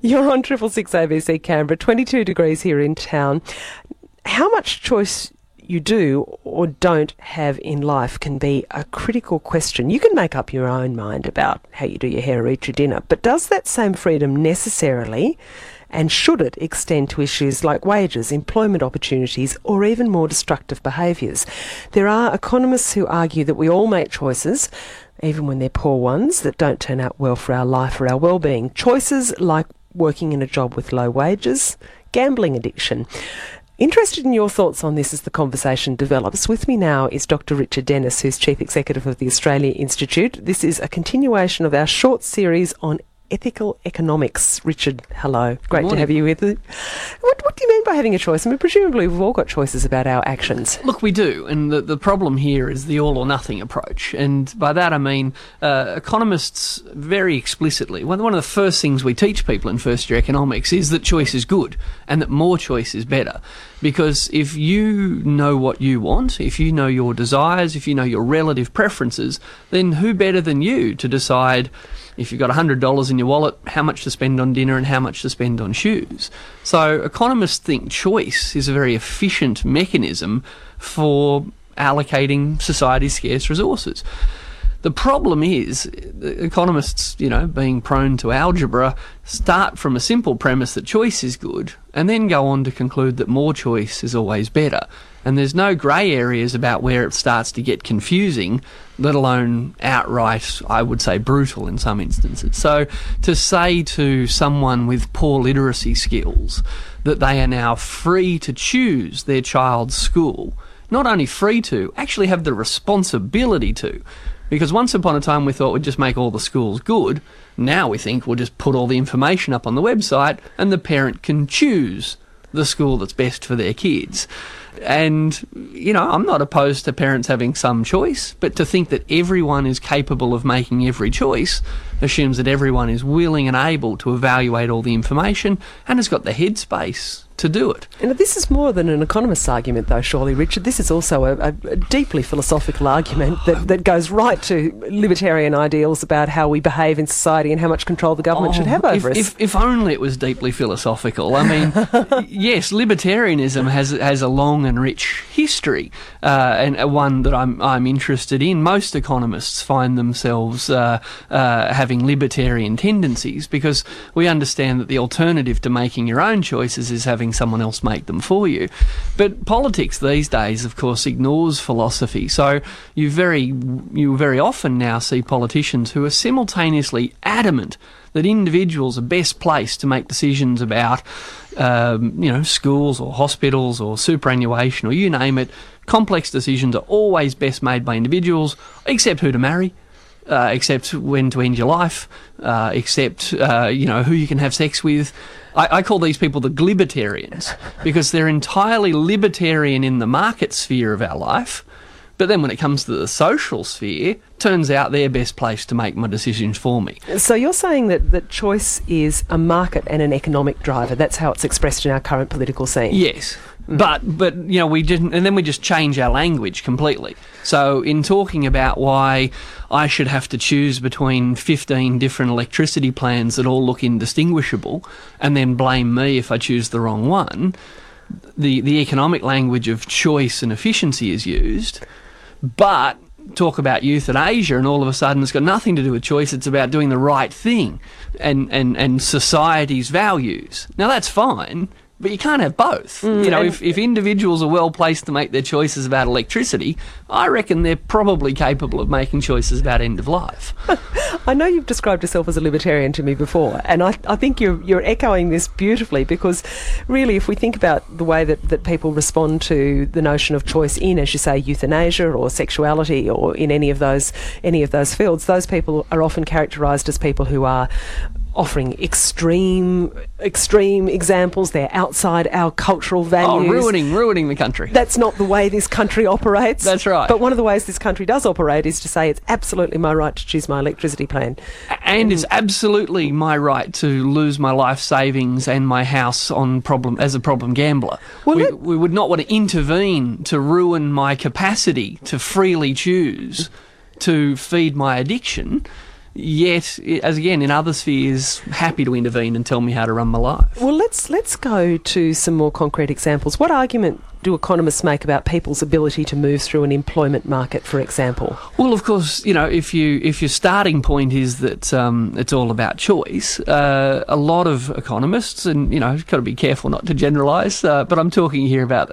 You're on 666 ABC Canberra, 22 degrees here in town. How much choice you do or don't have in life can be a critical question. You can make up your own mind about how you do your hair or eat your dinner, but does that same freedom necessarily and should it extend to issues like wages, employment opportunities, or even more destructive behaviours? There are economists who argue that we all make choices, even when they're poor ones, that don't turn out well for our life or our well-being. Choices like working in a job with low wages, gambling addiction. Interested in your thoughts on this as the conversation develops. With me now is Dr. Richard Denniss, who's Chief Executive of the Australia Institute. This is a continuation of our short series on ethical economics. Richard, hello. Great to have you with us. What do you mean by having a choice? I mean, presumably we've all got choices about our actions. Look, we do, and the problem here is the all-or-nothing approach, and by that I mean economists very explicitly, one of the first things we teach people in first-year economics is that choice is good, and that more choice is better, because if you know what you want, if you know your desires, if you know your relative preferences, then who better than you to decide if you've got $100 in your wallet, how much to spend on dinner and how much to spend on shoes. So economists think choice is a very efficient mechanism for allocating society's scarce resources. The problem is, economists, being prone to algebra, start from a simple premise that choice is good and then go on to conclude that more choice is always better. And there's no grey areas about where it starts to get confusing, let alone outright, I would say, brutal in some instances. So to say to someone with poor literacy skills that they are now free to choose their child's school, not only free to, actually have the responsibility to. Because once upon a time we thought we'd just make all the schools good. Now we think we'll just put all the information up on the website and the parent can choose the school that's best for their kids. And, I'm not opposed to parents having some choice, but to think that everyone is capable of making every choice assumes that everyone is willing and able to evaluate all the information and has got the headspace to do it. And this is more than an economist's argument, though, surely, Richard. This is also a deeply philosophical argument that goes right to libertarian ideals about how we behave in society and how much control the government should have over us. If only it was deeply philosophical. I mean, yes, libertarianism has a long and rich history, and one that I'm interested in. Most economists find themselves having libertarian tendencies because we understand that the alternative to making your own choices is having someone else make them for you. But politics these days, of course, ignores philosophy. So you very often now see politicians who are simultaneously adamant that individuals are best placed to make decisions about, schools or hospitals or superannuation or you name it. Complex decisions are always best made by individuals, except who to marry, except when to end your life, except, who you can have sex with. I call these people the glibbertarians because they're entirely libertarian in the market sphere of our life, but then when it comes to the social sphere, turns out they're best placed to make my decisions for me. So you're saying that choice is a market and an economic driver. That's how it's expressed in our current political scene. Yes. But we didn't, and then we just change our language completely. So in talking about why I should have to choose between 15 different electricity plans that all look indistinguishable and then blame me if I choose the wrong one, the economic language of choice and efficiency is used, but talk about euthanasia and all of a sudden it's got nothing to do with choice, it's about doing the right thing and society's values. Now that's fine, but you can't have both. If individuals are well placed to make their choices about electricity, I reckon they're probably capable of making choices about end of life. I know you've described yourself as a libertarian to me before, and I think you're echoing this beautifully because really if we think about the way that people respond to the notion of choice in, as you say, euthanasia or sexuality or in any of those fields, those people are often characterised as people who are offering extreme examples. They're outside our cultural values. Ruining the country. That's not the way this country operates. That's right. But one of the ways this country does operate is to say it's absolutely my right to choose my electricity plan. And it's absolutely my right to lose my life savings and my house as a problem gambler. Well, we would not want to intervene to ruin my capacity to freely choose to feed my addiction. yet, as again, in other spheres, happy to intervene and tell me how to run my life. Well, let's go to some more concrete examples. What argument do economists make about people's ability to move through an employment market, for example? Well, of course, if your starting point is that it's all about choice, a lot of economists, and you've got to be careful not to generalise, but I'm talking here about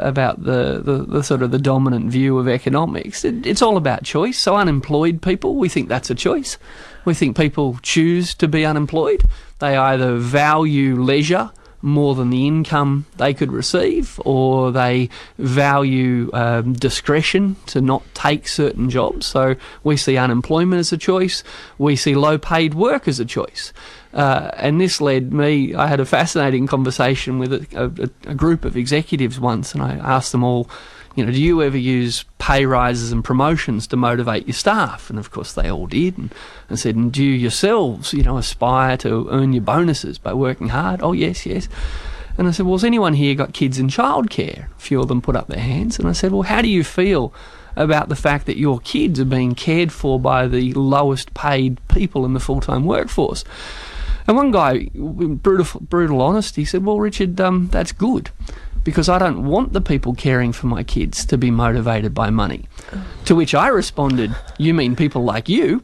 the sort of the dominant view of economics. It's all about choice. So unemployed people, we think that's a choice. We think people choose to be unemployed. They either value leisure more than the income they could receive, or they value discretion to not take certain jobs. So we see unemployment as a choice. We see low-paid work as a choice. And this led me, I had a fascinating conversation with a group of executives once, and I asked them all, do you ever use pay rises and promotions to motivate your staff? And of course they all did, and said, and do you yourselves, aspire to earn your bonuses by working hard? Oh, yes. And I said, well, has anyone here got kids in childcare? A few of them put up their hands. And I said, well, how do you feel about the fact that your kids are being cared for by the lowest paid people in the full-time workforce? And one guy, brutal honesty, said, well, Richard, that's good, because I don't want the people caring for my kids to be motivated by money. To which I responded, you mean people like you?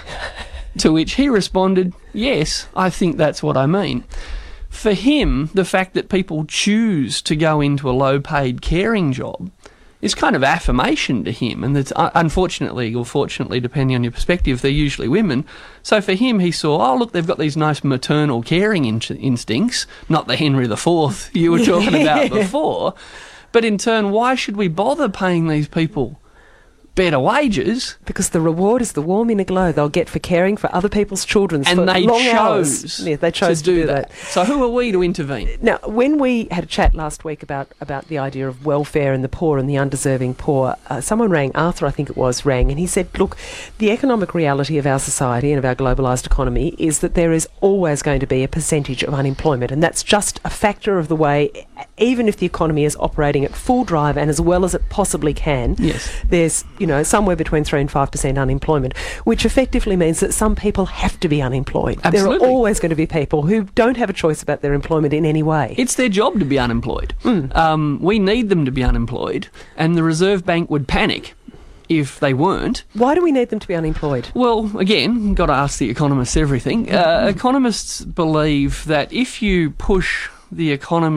To which he responded, yes, I think that's what I mean. For him, the fact that people choose to go into a low-paid caring job is kind of affirmation to him, and that's unfortunately or fortunately, depending on your perspective, they're usually women. So for him, he saw, oh look, they've got these nice maternal caring instincts, not the Henry IV you were talking about before. But in turn, why should we bother paying these people better wages? Because the reward is the warm inner glow they'll get for caring for other people's children for long hours. Yeah, they chose to do that. So who are we to intervene? Now, when we had a chat last week about the idea of welfare and the poor and the undeserving poor, someone rang, Arthur I think it was, rang, and he said, look, the economic reality of our society and of our globalised economy is that there is always going to be a percentage of unemployment, and that's just a factor of the way, even if the economy is operating at full drive and as well as it possibly can, yes, there's somewhere between 3 and 5% unemployment, which effectively means that some people have to be unemployed. Absolutely. There are always going to be people who don't have a choice about their employment in any way. It's their job to be unemployed. We need them to be unemployed, and the Reserve Bank would panic if they weren't. Why do we need them to be unemployed? Well, again, got to ask the economists everything. Economists believe that if you push the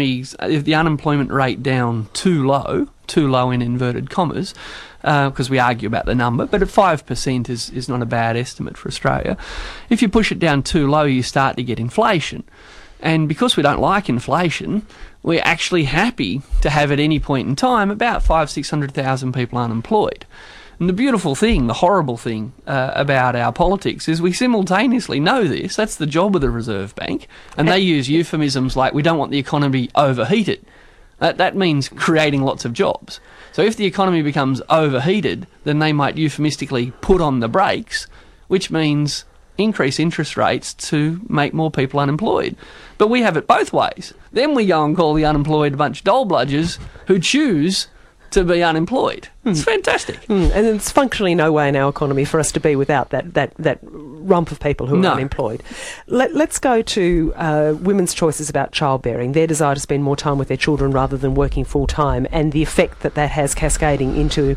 unemployment rate down too low in inverted commas, because we argue about the number, but at 5% is not a bad estimate for Australia. If you push it down too low, you start to get inflation. And because we don't like inflation, we're actually happy to have at any point in time about 500,000-600,000 people unemployed. And the beautiful thing, the horrible thing about our politics is we simultaneously know this. That's the job of the Reserve Bank. And they use euphemisms like, we don't want the economy overheated. That means creating lots of jobs. So if the economy becomes overheated, then they might euphemistically put on the brakes, which means increase interest rates to make more people unemployed. But we have it both ways. Then we go and call the unemployed a bunch of dole bludgers who choose to be unemployed. It's fantastic. And there's functionally no way in our economy for us to be without that rump of people who are unemployed. Let's go to women's choices about childbearing, their desire to spend more time with their children rather than working full-time, and the effect that has cascading into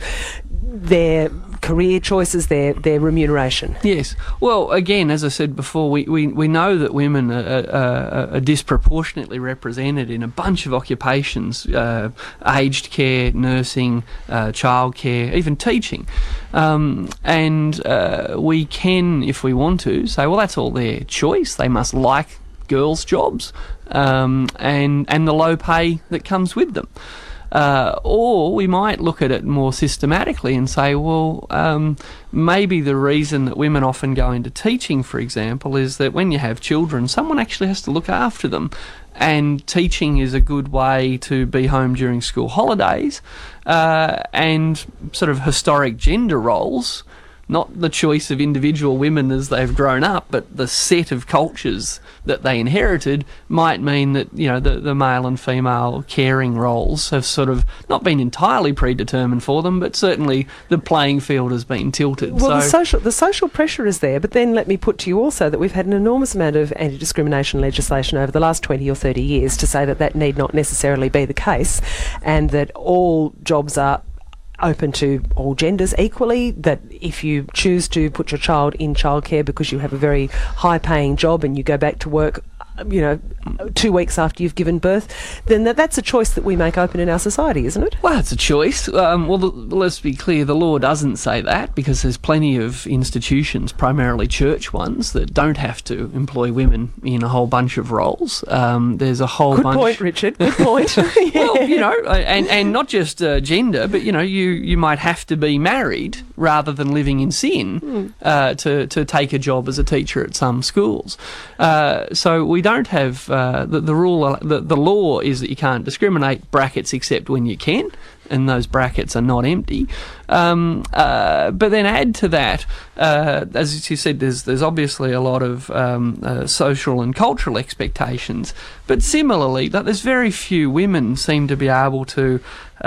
their career choices, their remuneration. Yes. Well, again, as I said before, we know that women are disproportionately represented in a bunch of occupations, aged care, nursing, childcare, even teaching. And we can, if we want to, say, well, that's all their choice. They must like girls' jobs and the low pay that comes with them. Or we might look at it more systematically and say, well, maybe the reason that women often go into teaching, for example, is that when you have children, someone actually has to look after them. And teaching is a good way to be home during school holidays. And sort of historic gender roles not the choice of individual women as they've grown up, but the set of cultures that they inherited might mean that, you know, the male and female caring roles have sort of not been entirely predetermined for them, but certainly the playing field has been tilted. Well, the social pressure is there, but then let me put to you also that we've had an enormous amount of anti-discrimination legislation over the last 20 or 30 years to say that that need not necessarily be the case, and that all jobs are open to all genders equally, that if you choose to put your child in childcare because you have a very high-paying job and you go back to work, you know, 2 weeks after you've given birth, then that's a choice that we make open in our society, isn't it? Well, it's a choice. Let's be clear, the law doesn't say that, because there's plenty of institutions, primarily church ones, that don't have to employ women in a whole bunch of roles. There's a whole bunch... Good point, Richard. Good point. Yeah. Well, you know, and not just gender, but, you know, you might have to be married rather than living in sin to take a job as a teacher at some schools. So we don't have the rule. The law is that you can't discriminate, brackets, except when you can, and those brackets are not empty. But then add to that, as you said, there's obviously a lot of social and cultural expectations, but similarly, there's very few women seem to be able to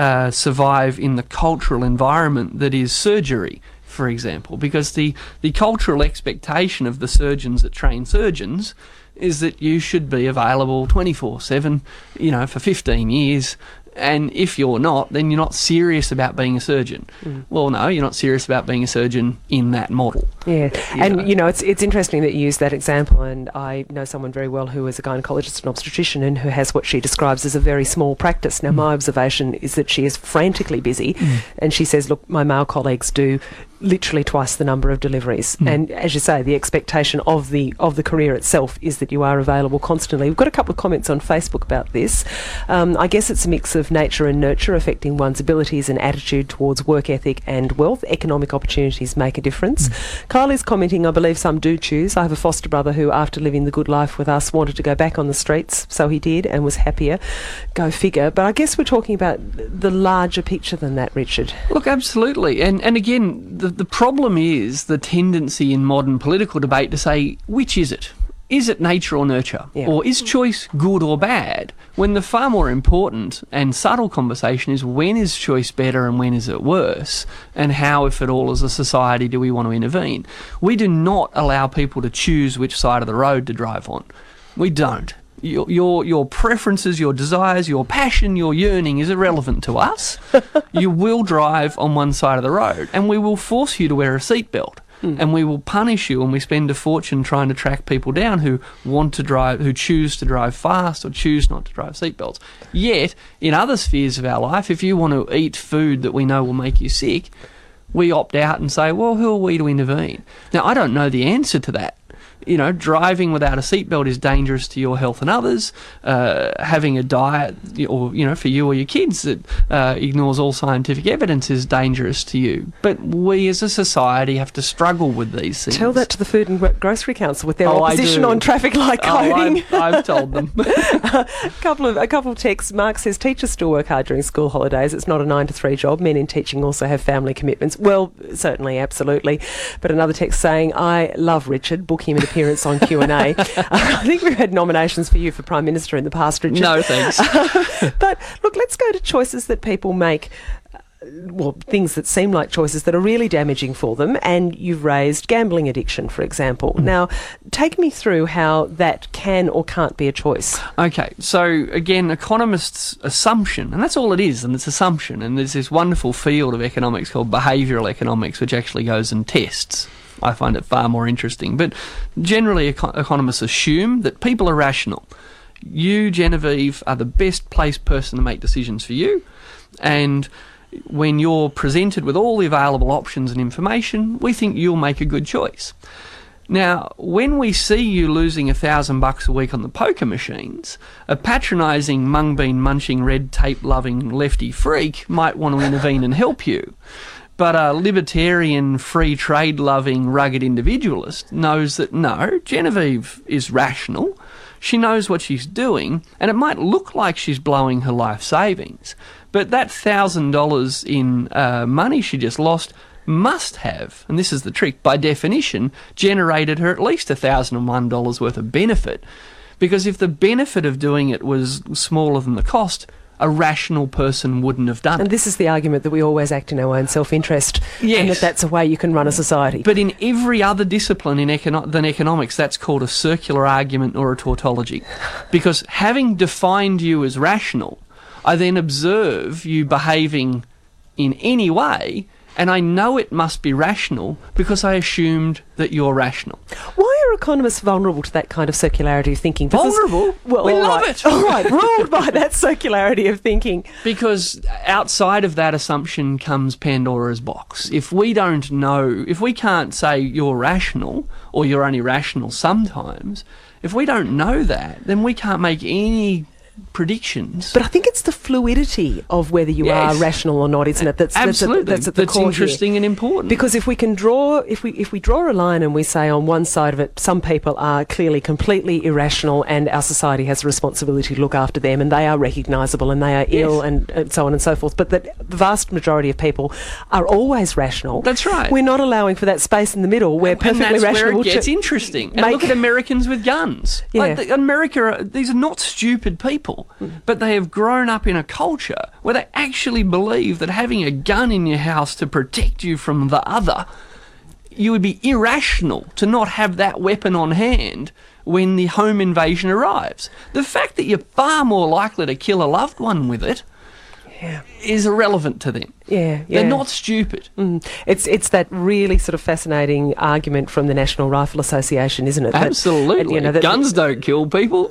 survive in the cultural environment that is surgery, for example, because the cultural expectation of the surgeons that train surgeons is that you should be available 24/7, you know, for 15 years. And if you're not, then you're not serious about being a surgeon. Well, no, you're not serious about being a surgeon in that model. Yeah, you know, it's interesting that you use that example, and I know someone very well who is a gynaecologist and obstetrician and who has what she describes as a very small practice. Now, my observation is that she is frantically busy, and she says, look, my male colleagues do literally twice the number of deliveries. And as you say, the expectation of the career itself is that you are available constantly. We've got a couple of comments on Facebook about this. I guess it's a mix of nature and nurture affecting one's abilities and attitude towards work ethic and wealth. Economic opportunities make a difference. Kyle is commenting, I believe some do choose. I have a foster brother who, after living the good life with us, wanted to go back on the streets, so he did, and was happier. Go figure. But I guess we're talking about the larger picture than that, Richard. Look, absolutely. And again, the problem is the tendency in modern political debate to say, which is it? Is it nature or nurture? Yeah. Or is choice good or bad? When the far more important and subtle conversation is, when is choice better and when is it worse? And how, if at all, as a society, do we want to intervene? We do not allow people to choose which side of the road to drive on. We don't. Your preferences, your desires, your passion, your yearning is irrelevant to us. You will drive on one side of the road, and we will force you to wear a seatbelt. And we will punish you when we spend a fortune trying to track people down who want to drive, who choose to drive fast or choose not to drive seatbelts. Yet, in other spheres of our life, if you want to eat food that we know will make you sick, we opt out and say, well, who are we to intervene? Now, I don't know the answer to that. You know, driving without a seatbelt is dangerous to your health and others. Having a diet, or, you know, for you or your kids that ignores all scientific evidence is dangerous to you. But we as a society have to struggle with these things. Tell that to the Food and Grocery Council with their opposition on traffic light coding. I've told them. A couple of texts. Mark says, teachers still work hard during school holidays. It's not a 9 to 3 job. Men in teaching also have family commitments. Well, certainly, absolutely. But another text saying, I love Richard. Book him an appearance on Q&A. I think we've had nominations for you for Prime Minister in the past, Richard. No, thanks. But look, let's go to choices that people make. Well, things that seem like choices that are really damaging for them, and you've raised gambling addiction, for example. Now, take me through how that can or can't be a choice. Okay, so again, economists' assumption, and that's all it is, and it's assumption, and there's this wonderful field of economics called behavioural economics, which actually goes and tests. I find it far more interesting. But generally, economists assume that people are rational. You, Genevieve, are the best placed person to make decisions for you, and when you're presented with all the available options and information, we think you'll make a good choice. Now, when we see you losing $1,000 a week on the poker machines, a patronising, mung bean munching, red tape loving lefty freak might want to intervene and help you. But a libertarian, free trade loving, rugged individualist knows that no, Genevieve is rational. She knows what she's doing, and it might look like she's blowing her life savings. But that $1,000 in money she just lost must have, and this is the trick, by definition, generated her at least $1,001 worth of benefit. Because if the benefit of doing it was smaller than the cost, a rational person wouldn't have done it. And this is the argument that we always act in our own self-interest, Yes. and that's a way you can run a society. But in every other discipline than economics, that's called a circular argument or a tautology. Because having defined you as rational, I then observe you behaving in any way, and I know it must be rational because I assumed that you're rational. Why are economists vulnerable to that kind of circularity of thinking? Vulnerable? Well, We all love right. it. All right, ruled by that circularity of thinking. Because outside of that assumption comes Pandora's box. If we don't know, if we can't say you're rational or you're only rational sometimes, if we don't know that, then we can't make any predictions. But I think it's the fluidity of whether you are Yes. rational or not, isn't it? Absolutely. That's at the That's core interesting here. and important. Because if we draw a line and we say on one side of it, some people are clearly completely irrational, and our society has a responsibility to look after them, and they are recognisable, and they are ill, and so on and so forth. But that the vast majority of people are always rational. That's right. We're not allowing for that space in the middle where perfectly and that's rational. where it gets interesting. And look at Americans with guns. Yeah. Like America, these are not stupid people, but they have grown up in a culture where they actually believe that having a gun in your house to protect you from the other, you would be irrational to not have that weapon on hand when the home invasion arrives. The fact that you're far more likely to kill a loved one with it is irrelevant to them. Yeah, They're not stupid. It's that really sort of fascinating argument from the National Rifle Association, isn't it? Absolutely. That Guns don't kill people.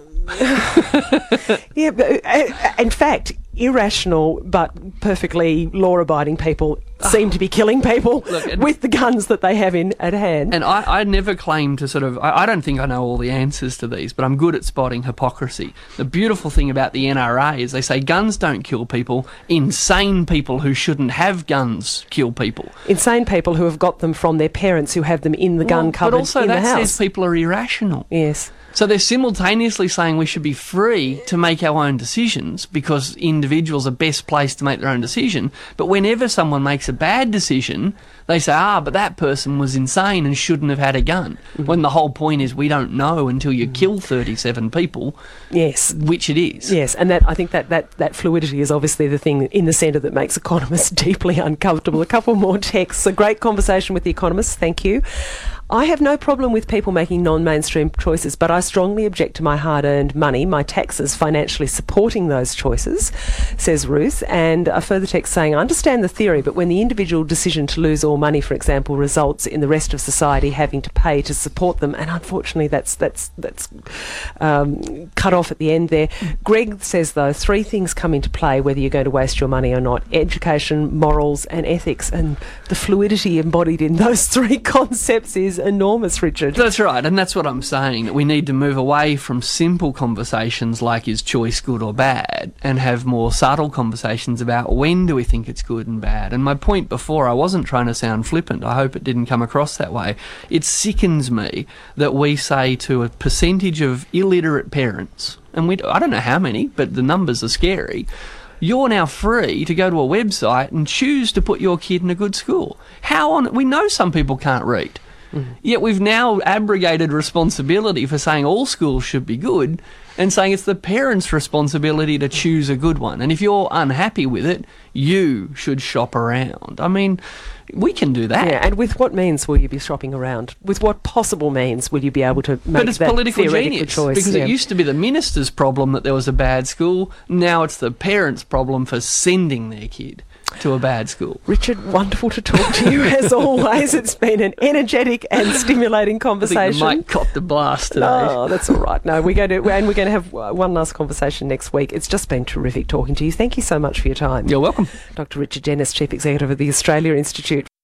Yeah, but, in fact, irrational but perfectly law-abiding people seem to be killing people with the guns that they have at hand. And I never claim to sort of... I don't think I know all the answers to these, but I'm good at spotting hypocrisy. The beautiful thing about the NRA is they say guns don't kill people, insane people who shouldn't have guns kill people. Insane people who have got them from their parents who have them in the gun cupboard but also in the that house. says people are irrational. Yes. So they're simultaneously saying we should be free to make our own decisions because individuals are best placed to make their own decision. But whenever someone makes a bad decision, they say, but that person was insane and shouldn't have had a gun. When the whole point is we don't know until you kill 37 people. Yes. Which it is. Yes, and I think that fluidity is obviously the thing in the centre that makes economists deeply uncomfortable. A couple more texts. A great conversation with the economists. Thank you. I have no problem with people making non-mainstream choices, but I strongly object to my hard-earned money, my taxes, financially supporting those choices, says Ruth. And a further text saying, I understand the theory, but when the individual decision to lose all money, for example, results in the rest of society having to pay to support them, and unfortunately that's cut off at the end there. Greg says, though, 3 things come into play whether you're going to waste your money or not: education, morals and ethics. And the fluidity embodied in those 3 concepts is enormous, Richard. That's right, and that's what I'm saying, that we need to move away from simple conversations like is choice good or bad and have more subtle conversations about when do we think it's good and bad. And my point before, I wasn't trying to sound flippant. I hope it didn't come across that way. It sickens me that we say to a percentage of illiterate parents, and I don't know how many, but the numbers are scary, you're now free to go to a website and choose to put your kid in a good school. We know some people can't read. Yet we've now abrogated responsibility for saying all schools should be good and saying it's the parents' responsibility to choose a good one. And if you're unhappy with it, you should shop around. I mean, we can do that. Yeah, and with what means will you be shopping around? With what possible means will you be able to make But it's that political theoretical genius, choice? because it used to be the minister's problem that there was a bad school. Now it's the parents' problem for sending their kid to a bad school. Richard, wonderful to talk to you as always. It's been an energetic and stimulating conversation. I think the mic copped a blast today. Oh, that's all right. No, we're going to have one last conversation next week. It's just been terrific talking to you. Thank you so much for your time. You're welcome. Dr. Richard Dennis, Chief Executive of the Australia Institute